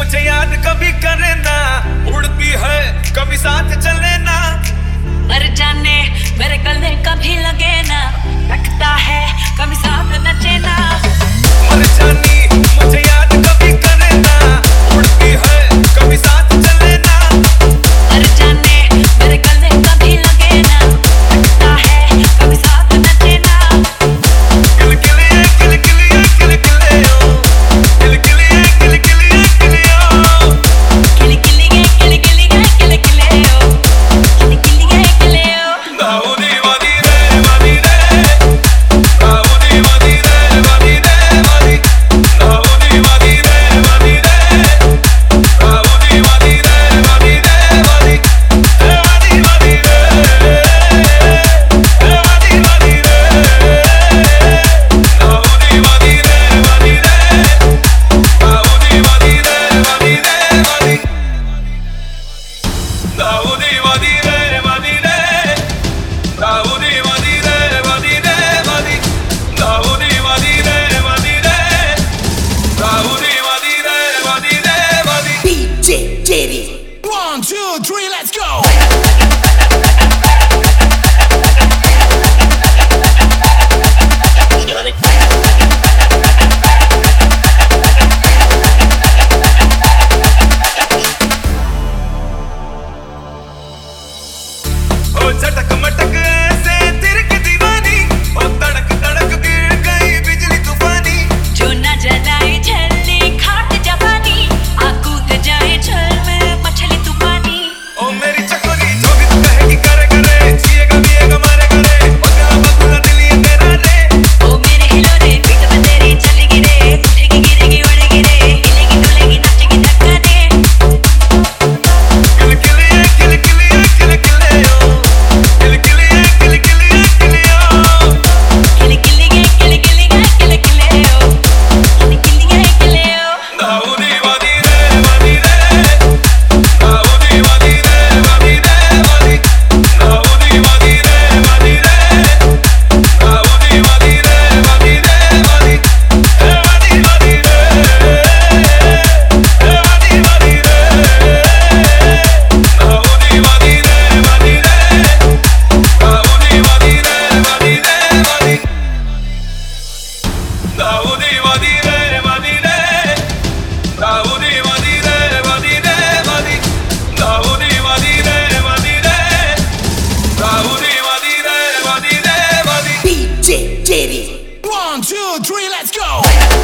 मुझे याद कभी करे ना, उड़ती है कभी साथ चले ना, मर जाने मेरे गले कभी लगे ना, लगता है कभी साथ नचे ना। मर जानी मुझे याद कभी करे ना, उड़ती है कभी साथ चले ना, मर जाने मेरे गले कभी लगे ना, लगता है कभी साथ नचे ना। किल किलिए किल किलिए किल किलियो, किल किलिए किल किलिए किलियो, किली किली किली किली किली किली ओ, किली किली किली ओ। दाऊदी वादी रे वादी रे, दाऊदी वादी रे वादी रे वादी, दाऊदी वादी रे वादी रे, दाऊदी वादी रे वादी रे वादी, ए वादी वादी रे, ए वादी वादी रे, दाऊदी वादी रे वादी रे, दाऊदी वादी रे वादी रे वादी, दाऊदी वादी रे वादी रे, दाऊदी वादी रे वादी रे वादी, दाऊदी वादी रे वादी रे, दाऊदी वादी रे वादी रे वादी। DJ Diddy. 1, 2, 3, let's go! ओ झटक मटक ऐसे तिरक दीवानी, ओ तड़क तड़क गिर गई बिजली तूफानी, जो न जलाए झल्ली खाट जवानी, आग कूद जाए छल में मछली तूफानी। ओ मेरी चकोरी जो भी तू कहेगी करे करे, जिएगा मारे करे, पगला पगला दिल ये तेरा रे, ओ मेरे हिलोरे पीठ पे तेरी चलेगी रे, उठेगी गिरेगी उड़ेगी रे, हिलेगी डुलेगी नाचेगी धक्का दे। किल किलिए किल किलिए किल किलियो, किल किलिए किल किलिए किलियो, किली किली किली किली किली किली ओ, किली किली किली ओ। दाऊदी वादी रे वादी रे, दाऊदी वादी रे वादी रे वादी, दाऊदी वादी रे वादी रे, दाऊदी वादी रे वादी रे वादी, ए वादी वादी रे, ए वादी वादी रे, दाऊदी वादी रे वादी रे, दाऊदी वादी रे वादी रे वादी, दाऊदी वादी रे वादी रे, दाऊदी वादी रे वादी रे वादी, दाऊदी वादी रे वादी रे, दाऊदी वादी रे वादी रे वादी। DJ Diddy. 1, 2, 3, let's go!